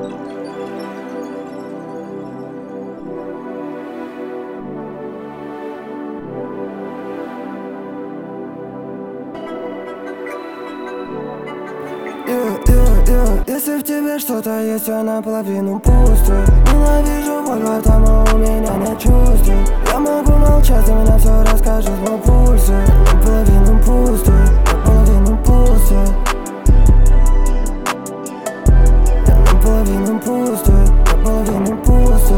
Если в тебе что-то есть, все наполовину пусто. Ненавижу боль во рту, но у меня нет чувств. Я могу молчать, за меня все расскажет мой пульс. Наполовину пусто, наполовину пусто. Я наполовину пусто, наполовину пусто.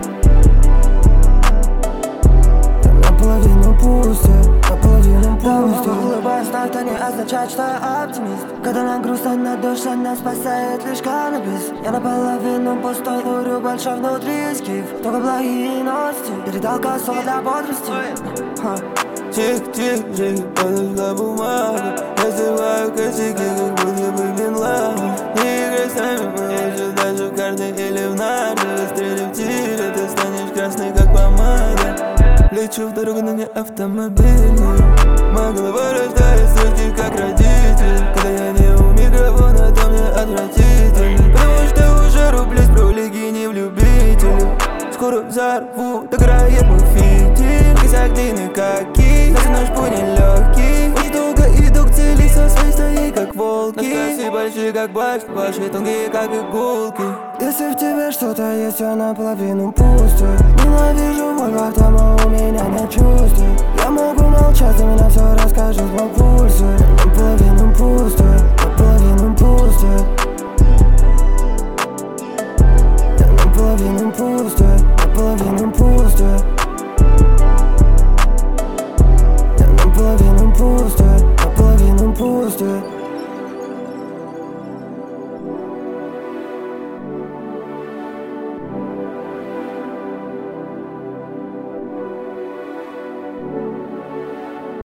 Я наполовину пусто, наполовину пусто. Улыбаюсь, но это не означает, что я оптимист. Когда нам грустно на душе, нас спасает лишь каннабис. Я наполовину пустой, курю большой внутри скиф. Только благие новости, передал косу для бодрости. Тих-тих, жизнь подошла бумага. Я срываю косяки, как будто бы Бен Ладен. Не играй с нами, мы лучше даже в карты или в нарды. Выстрелив в тире, ты станешь красный, как помада. Лечу в дорогу, но не автомобильную. Моя голова рождает строчки, как родитель. Когда я не у микрофона, то мне отвратительно. Потому что уже рублюсь, про лиги не в любителю. Скоро взорву, догорает мой фитиль. Косяк длинный, как кисть, но наш путь нелегкий. Очень долго иду к цели, со своей стороны, как волки. Носки большие, как башни, ваши тонкие, как иголки. Если в тебе что-то есть, все наполовину пусто. Ненавижу боль во рту, но у меня нет чувств. Я могу молчать, за меня все расскажет мой пульс. Наполовину пусто, наполовину пусто.